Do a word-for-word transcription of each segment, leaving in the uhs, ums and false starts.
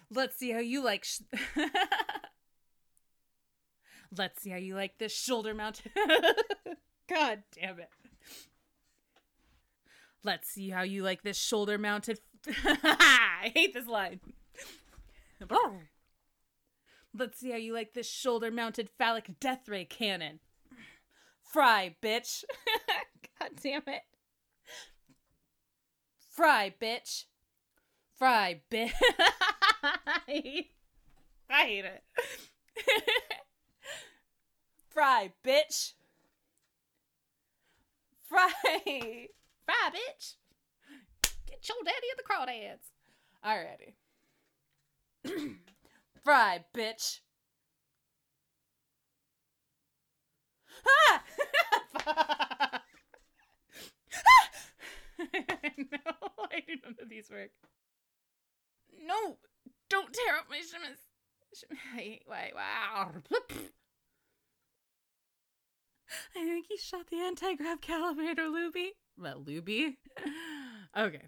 Let's see how you like... Sh- Let's see how you like this shoulder mounted... God damn it. Let's see how you like this shoulder mounted... I hate this line. Let's see how you like this shoulder mounted phallic death ray cannon. Fry, bitch. God damn it. Fry, bitch. Fry, bitch. I hate, I hate it. Fry, bitch. Fry. Fry, bitch. Get your daddy in the crawdads. Alrighty. Fry, bitch. Ah! No, I do none of these work. No, don't tear up my shimmies. Wait, wait, wow. I think he shot the anti-grav calibrator, Luby. Well, Luby. Okay.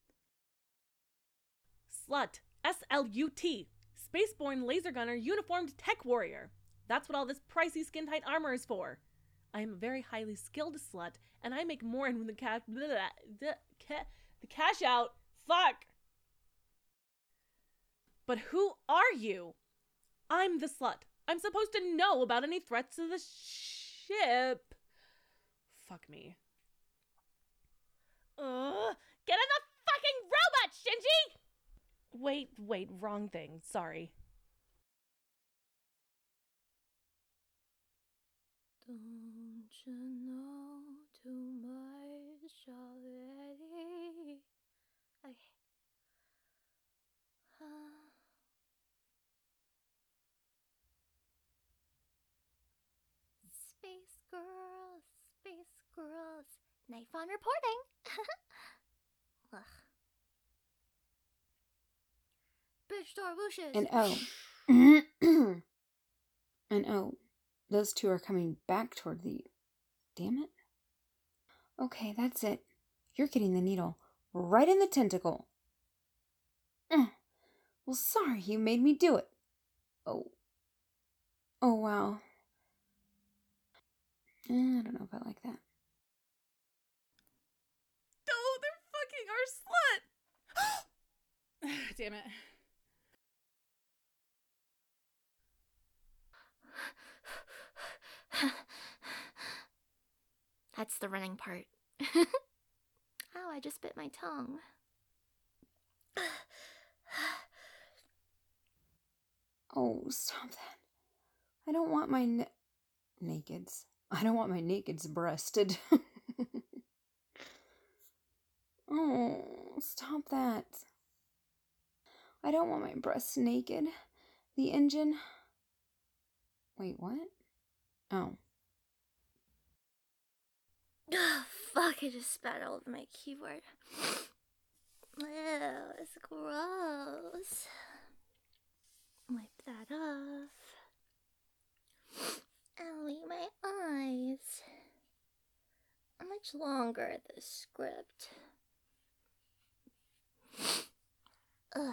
Slut. S L U T. Spaceborne laser gunner uniformed tech warrior. That's what all this pricey skin-tight armor is for. I am a very highly skilled slut, and I make more in the cash... The, ca- the cash out. Fuck. But who are you? I'm the slut. I'm supposed to know about any threats to the ship. Fuck me. Ugh. Get in the fucking robot, Shinji! Wait, wait, wrong thing. Sorry. Don't you know too much already? Okay. Uh. Space girls, space girls. Knife on reporting. Ugh. Bridge door whooshes. And oh. And oh, those two are coming back toward the... Damn it. Okay, that's it. You're getting the needle right in the tentacle. Mm. Well, sorry you made me do it. Oh. Oh, wow. Eh, I don't know if I like that. Oh, they're fucking our slut. Damn it. That's the running part. Ow, I just bit my tongue. Oh, stop that. I don't want my na- nakeds. I don't want my nakeds breasted. Oh, stop that. I don't want my breasts naked. The engine... Wait, what? Oh. Ugh, fuck, I just spat all over my keyboard. Ew, it's gross. Wipe that off. Owie, my eyes. How much longer this script? Ugh.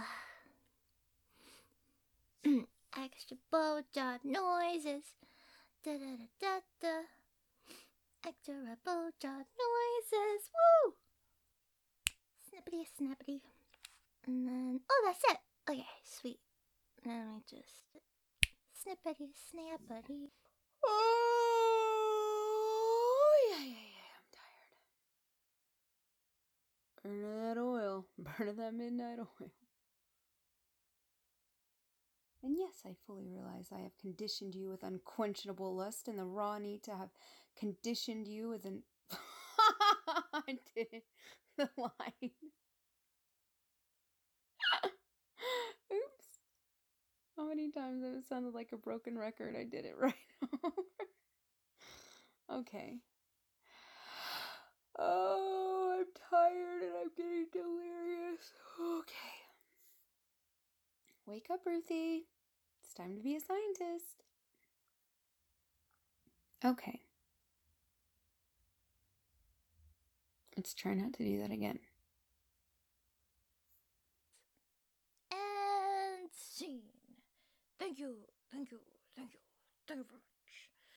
Extra bow job noises. Da da da da da. Extra bow job noises. Woo! Snippity snappity. And then, oh, that's it. Okay, sweet. Let me just snippity snappity. Oh, yeah, yeah, yeah. I'm tired. Burn that oil. Burn that midnight oil. And yes, I fully realize I have conditioned you with unquenchable lust and the raw need to have conditioned you with an... I did the line. Oops. How many times have it sounded like a broken record? I did it right over. Okay. Oh, I'm tired and I'm getting delirious. Okay. Wake up, Ruthie. It's time to be a scientist. Okay. Let's try not to do that again. And Thank you, thank you, thank you.